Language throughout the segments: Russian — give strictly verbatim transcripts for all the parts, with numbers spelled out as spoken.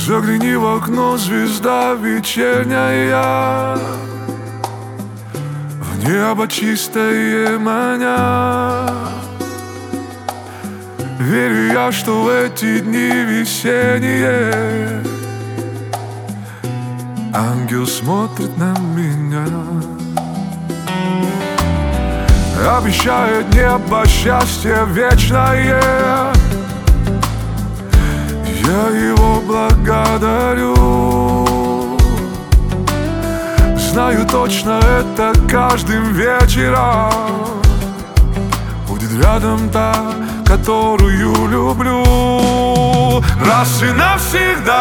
Загляни в окно, звезда вечерняя, в небо чистое маня. Верю я, что в эти дни весенние ангел смотрит на меня, обещает небо счастье вечное. Я его благодарю. Знаю точно, это каждым вечером будет рядом та, которую люблю. Раз и навсегда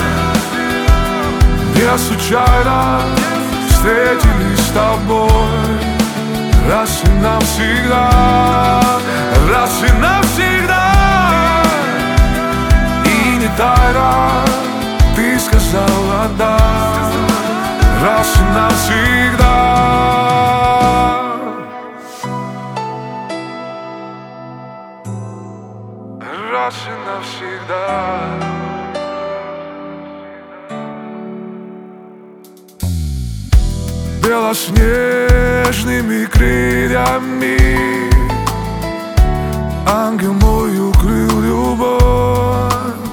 не случайно встретились с тобой. Раз и навсегда, раз и навсегда. И не тайна, ты сказала да. Раз и навсегда. Раз и навсегда. Белоснежными крыльями ангел мой укрыл любовь.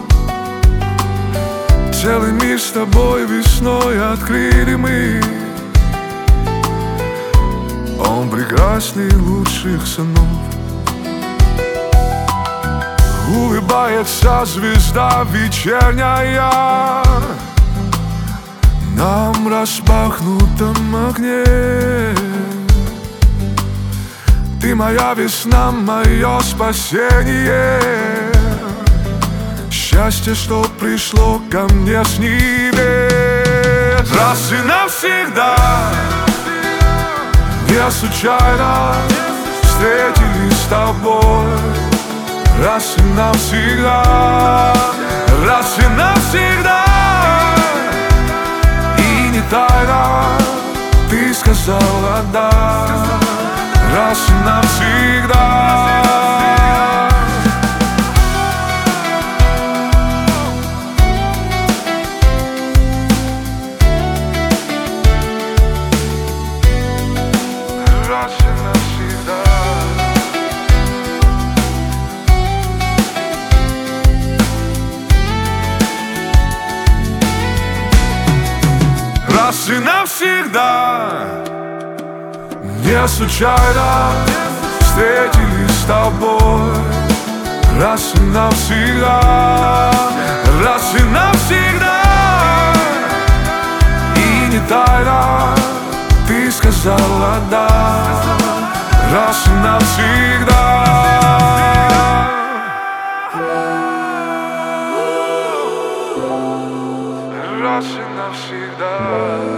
Целый мир с тобой весной открыли мы. Он прекрасней лучших сынов. Улыбается звезда вечерняя нам распахнутом окне. Ты моя весна, мое спасение. Счастье, что пришло ко мне с небес. Раз и навсегда не случайно встретились с тобой. Раз и навсегда, раз и навсегда. И не тайна, ты сказала да. Раз и навсегда. Раз и навсегда. Раз и навсегда. Не случайно встретились с тобой. Раз и навсегда. Раз и навсегда. И не тайна, ты сказала да. Раз и навсегда. Раз и навсегда.